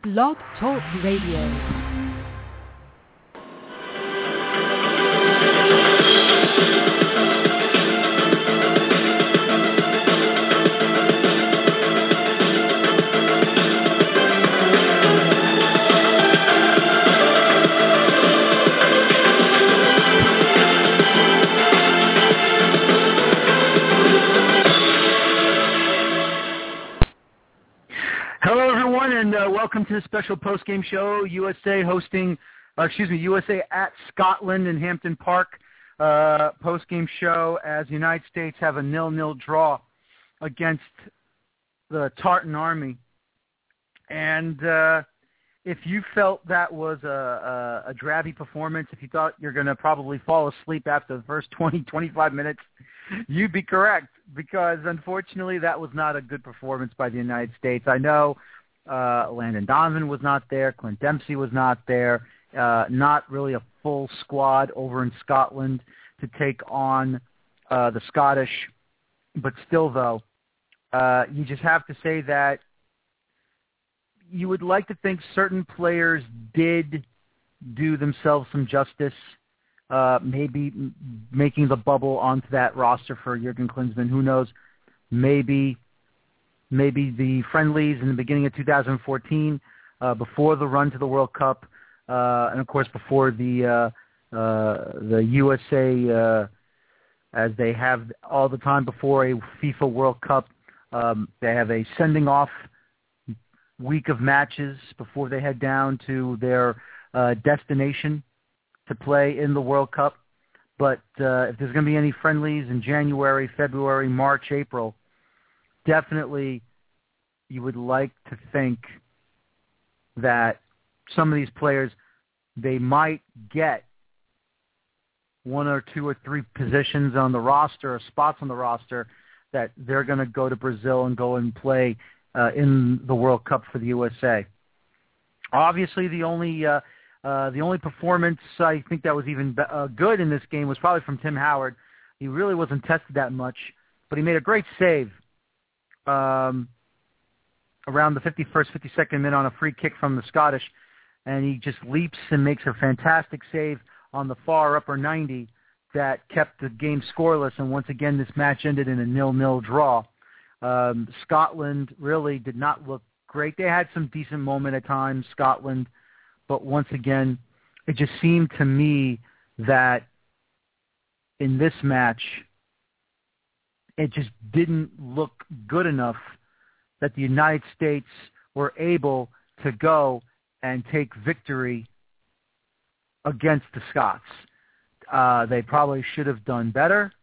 Blog Talk Radio. Welcome to the special post-game show. USA at Scotland in Hampton Park. Post-game show as the United States have a 0-0 draw against the Tartan Army. And if you felt that was a drabby performance, if you thought you're going to probably fall asleep after the first 20, 25 minutes, you'd be correct, because unfortunately that was not a good performance by the United States. I know Landon Donovan was not there. Clint Dempsey was not there. Not really a full squad over in Scotland to take on the Scottish. But still, though, you just have to say that you would like to think certain players did do themselves some justice, maybe making the bubble onto that roster for Jurgen Klinsmann. Who knows? Maybe the friendlies in the beginning of 2014, before the run to the World Cup, and of course before the USA, as they have all the time before a FIFA World Cup, they have a sending off week of matches before they head down to their destination to play in the World Cup. But if there's going to be any friendlies in January, February, March, April, definitely you would like to think that some of these players, they might get one or two or three positions on the roster or spots on the roster that they're going to go to Brazil and go and play in the World Cup for the USA. Obviously, the only performance I think that was even good in this game was probably from Tim Howard. He really wasn't tested that much, but he made a great save around the 51st, 52nd minute on a free kick from the Scottish, and he just leaps and makes a fantastic save on the far upper 90 that kept the game scoreless, and once again this match ended in a 0-0 draw. Scotland really did not look great. They had some decent moment at times, Scotland, but once again, it just seemed to me that in this match, it just didn't look good enough that the United States were able to go and take victory against the Scots. They probably should have done better.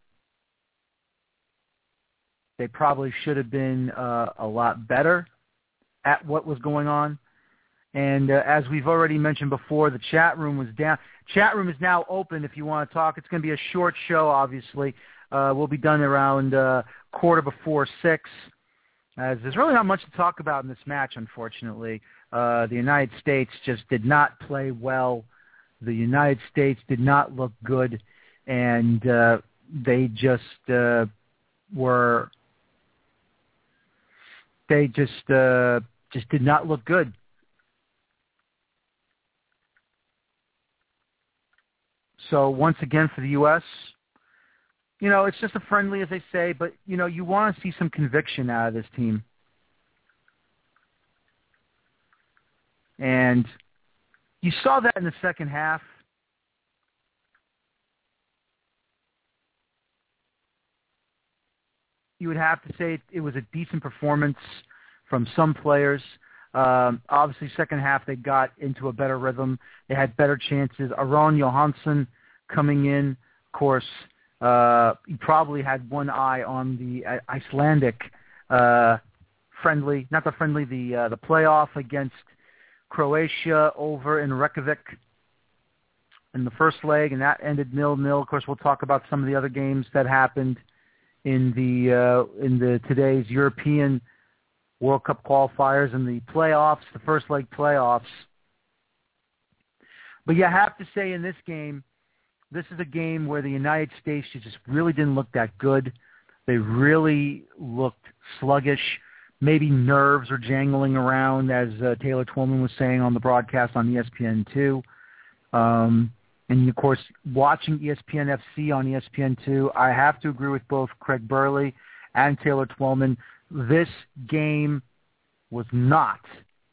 They probably should have been a lot better at what was going on. And as we've already mentioned before, the chat room was down. Chat room is now open if you want to talk. It's going to be a short show, obviously. We'll be done around 6:15, as there's really not much to talk about in this match, unfortunately. The United States just did not play well. The United States did not look good, and they just did not look good. So once again for the U.S., it's just a friendly, as they say, but, you want to see some conviction out of this team. And you saw that in the second half. You would have to say it was a decent performance from some players. Obviously, second half they got into a better rhythm. They had better chances. Aron Johansson coming in, of course, he probably had one eye on the Icelandic friendly, not the friendly, the playoff against Croatia over in Reykjavik in the first leg, and that ended 0-0. Of course, we'll talk about some of the other games that happened in the today's European World Cup qualifiers and the playoffs, the first leg playoffs. But you have to say in this game, this is a game where the United States just really didn't look that good. They really looked sluggish. maybe nerves are jangling around, as Taylor Twellman was saying on the broadcast on ESPN2. And, of course, watching ESPN FC on ESPN2, I have to agree with both Craig Burley and Taylor Twellman. This game was not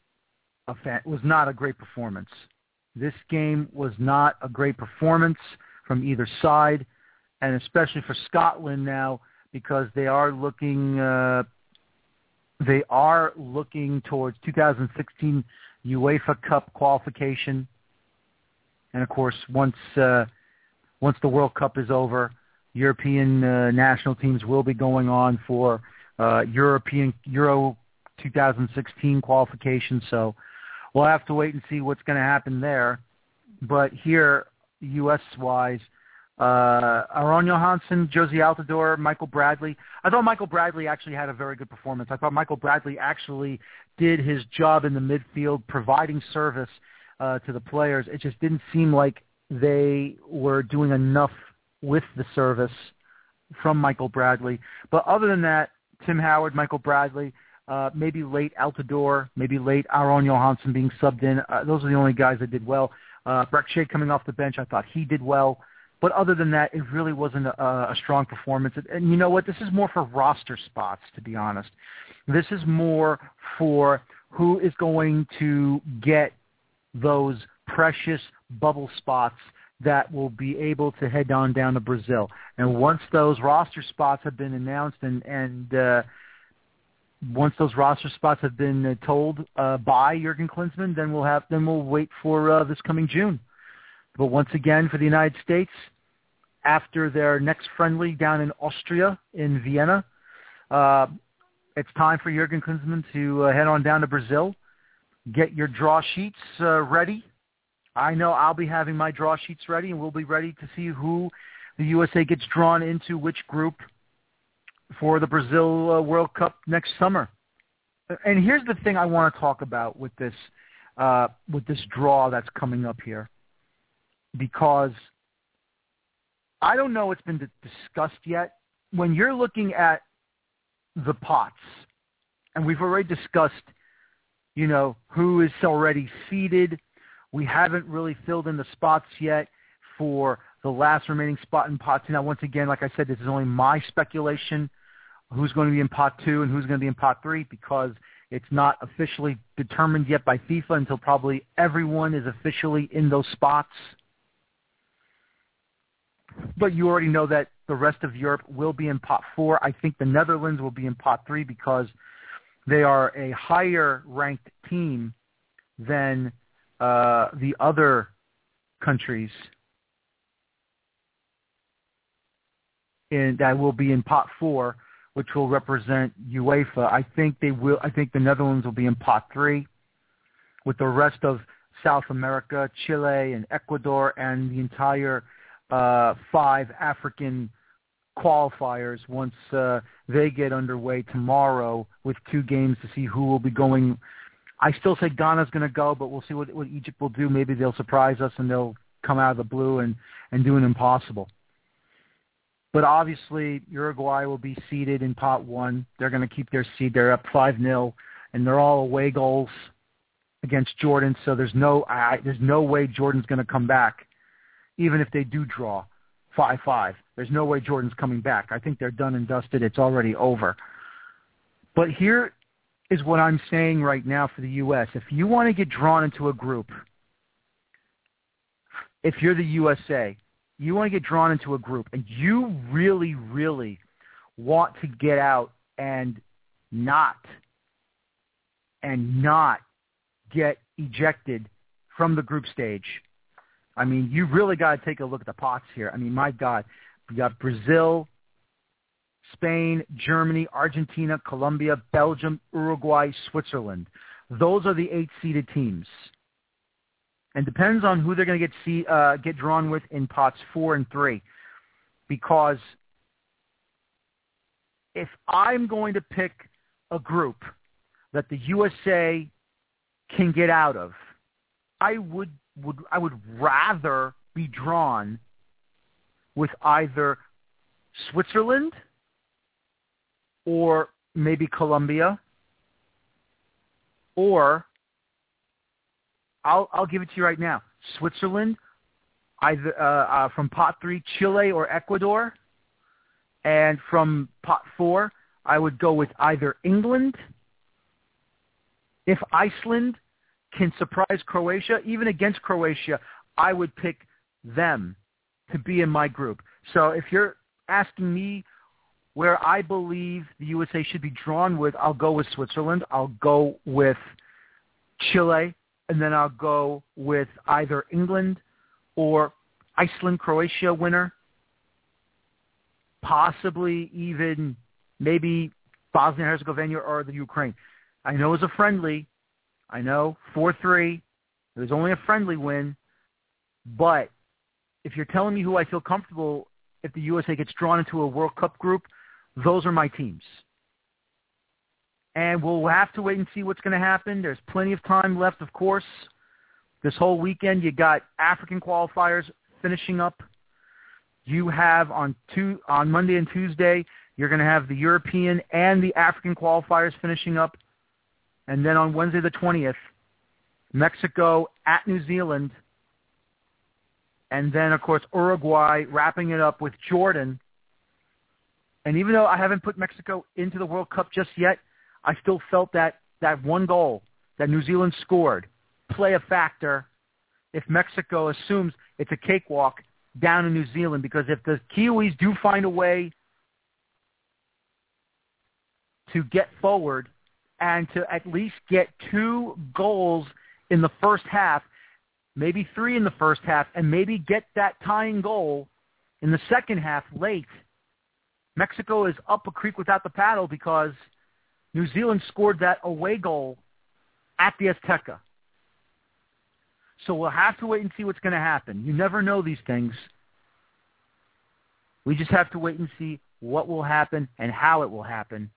a great performance. This game was not a great performance from either side, and especially for Scotland now, because they are looking towards 2016 UEFA Cup qualification. And of course, once the World Cup is over, European national teams will be going on for Euro 2016 qualification. So we'll have to wait and see what's going to happen there. But here, U.S.-wise, Aron Johansson, Josie Altidore, Michael Bradley. I thought Michael Bradley actually had a very good performance. I thought Michael Bradley actually did his job in the midfield, providing service to the players. It just didn't seem like they were doing enough with the service from Michael Bradley. But other than that, Tim Howard, Michael Bradley, maybe late Altidore, maybe late Aron Johansson being subbed in. Those are the only guys that did well. Breck Shea coming off the bench, I thought he did well. But other than that, it really wasn't a strong performance. And you know what? This is more for roster spots, to be honest. This is more for who is going to get those precious bubble spots that will be able to head on down to Brazil. And once those roster spots have been announced and once those roster spots have been told by Jurgen Klinsmann, then we'll wait for this coming June. But once again, for the United States, after their next friendly down in Austria, in Vienna, it's time for Jurgen Klinsmann to head on down to Brazil. Get your draw sheets ready. I know I'll be having my draw sheets ready, and we'll be ready to see who the USA gets drawn into which group for the Brazil World Cup next summer. And here's the thing I want to talk about with this draw that's coming up here, because I don't know it's been discussed yet. When you're looking at the pots, and we've already discussed, who is already seeded. We haven't really filled in the spots yet for the last remaining spot in pot 2. Now, once again, like I said, this is only my speculation, who's going to be in pot 2 and who's going to be in pot 3, because it's not officially determined yet by FIFA until probably everyone is officially in those spots. But you already know that the rest of Europe will be in pot 4. I think the Netherlands will be in pot 3 because they are a higher-ranked team than the other countries that will be in pot 4, which will represent UEFA. I think the Netherlands will be in pot 3, with the rest of South America, Chile, and Ecuador, and the entire 5 African qualifiers once they get underway tomorrow with 2 games to see who will be going. I still say Ghana's going to go, but we'll see what Egypt will do. Maybe they'll surprise us and they'll come out of the blue and do an impossible. But obviously, Uruguay will be seeded in pot 1. They're going to keep their seed. They're up 5-0, and they're all away goals against Jordan, so there's no way Jordan's going to come back, even if they do draw 5-5. There's no way Jordan's coming back. I think they're done and dusted. It's already over. But here is what I'm saying right now for the U.S. If you want to get drawn into a group, if you're the USA, you want to get drawn into a group, and you really, really want to get out and not get ejected from the group stage. I mean, you really got to take a look at the pots here. I mean, my God, you got Brazil, Spain, Germany, Argentina, Colombia, Belgium, Uruguay, Switzerland. Those are the 8-seeded teams. And depends on who they're going to get drawn with in pots 4 and 3. Because if I'm going to pick a group that the USA can get out of, I would rather be drawn with either Switzerland or maybe Colombia or I'll give it to you right now. Switzerland, either from pot 3, Chile or Ecuador. And from pot 4, I would go with either England. If Iceland can surprise Croatia, even against Croatia, I would pick them to be in my group. So if you're asking me where I believe the USA should be drawn with, I'll go with Switzerland, I'll go with Chile, and then I'll go with either England or Iceland, Croatia winner, possibly even maybe Bosnia-Herzegovina or the Ukraine. I know it's a friendly. I know 4-3. It was only a friendly win. But if you're telling me who I feel comfortable if the USA gets drawn into a World Cup group, those are my teams. And we'll have to wait and see what's going to happen. There's plenty of time left, of course. This whole weekend, you got African qualifiers finishing up. You have on Monday and Tuesday, you're going to have the European and the African qualifiers finishing up. And then on Wednesday the 20th, Mexico at New Zealand. And then, of course, Uruguay wrapping it up with Jordan. And even though I haven't put Mexico into the World Cup just yet, I still felt that one goal that New Zealand scored play a factor if Mexico assumes it's a cakewalk down in New Zealand. Because if the Kiwis do find a way to get forward and to at least get 2 goals in the first half, maybe 3 in the first half, and maybe get that tying goal in the second half late, Mexico is up a creek without the paddle because New Zealand scored that away goal at the Azteca. So we'll have to wait and see what's going to happen. You never know these things. We just have to wait and see what will happen and how it will happen.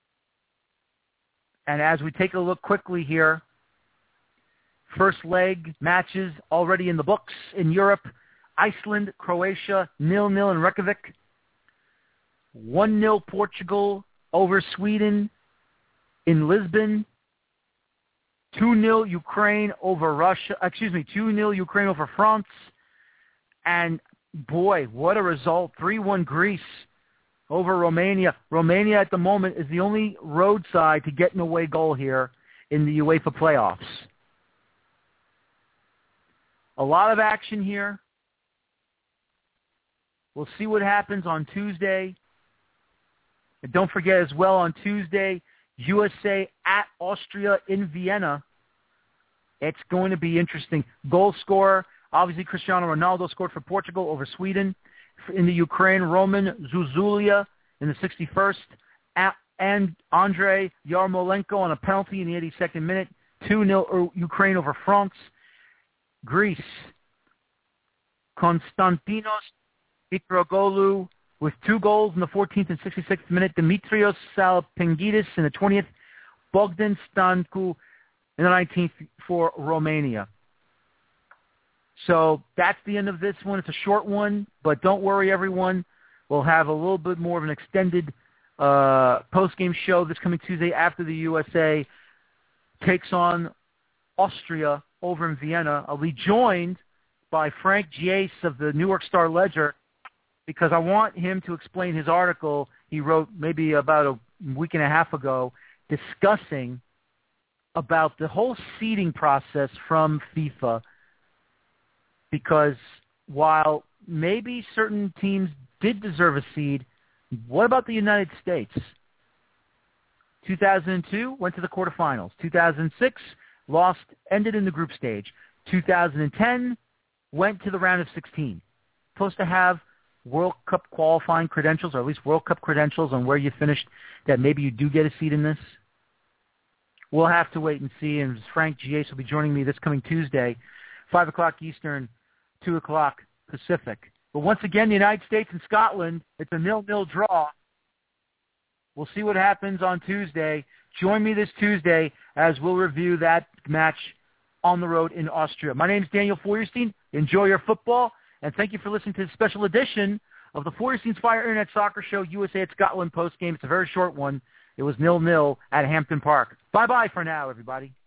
And as we take a look quickly here, first leg matches already in the books in Europe. Iceland, Croatia, 0-0 in Reykjavik. 1-0 Portugal over Sweden in Lisbon. 2-0 Ukraine over Russia. 2-0 Ukraine over France. And boy, what a result. 3-1 Greece over Romania. Romania at the moment is the only road side to get an away goal here in the UEFA playoffs. A lot of action here. We'll see what happens on Tuesday. And don't forget as well, on Tuesday, USA at Austria in Vienna. It's going to be interesting. Goal scorer, obviously Cristiano Ronaldo scored for Portugal over Sweden. In the Ukraine, Roman Zuzulia in the 61st. And Andrei Yarmolenko on a penalty in the 82nd minute. 2-0 Ukraine over France. Greece, Konstantinos Mitroglou with 2 goals in the 14th and 66th minute. Dimitrios Salpingidis in the 20th. Bogdan Stancu in the 19th for Romania. So that's the end of this one. It's a short one, but don't worry, everyone. We'll have a little bit more of an extended post-game show this coming Tuesday after the USA takes on Austria over in Vienna. I'll be joined by Frank Giace of the Newark Star Ledger because I want him to explain his article he wrote maybe about a week and a half ago discussing about the whole seeding process from FIFA, because while maybe certain teams did deserve a seed, what about the United States? 2002 went to the quarterfinals. 2006 lost, ended in the group stage. 2010 went to the round of 16. Supposed to have World Cup qualifying credentials, or at least World Cup credentials on where you finished, that maybe you do get a seat in this. We'll have to wait and see, and Frank Giace will be joining me this coming Tuesday, 5 o'clock Eastern, 2 o'clock Pacific. But once again, the United States and Scotland, it's a 0-0 draw. We'll see what happens on Tuesday. Join me this Tuesday as we'll review that match on the road in Austria. My name is Daniel Feuerstein. Enjoy your football, and thank you for listening to this special edition of the Feuerstein's Fire Internet Soccer Show, USA at Scotland postgame. It's a very short one. It was 0-0 at Hampton Park. Bye-bye for now, everybody.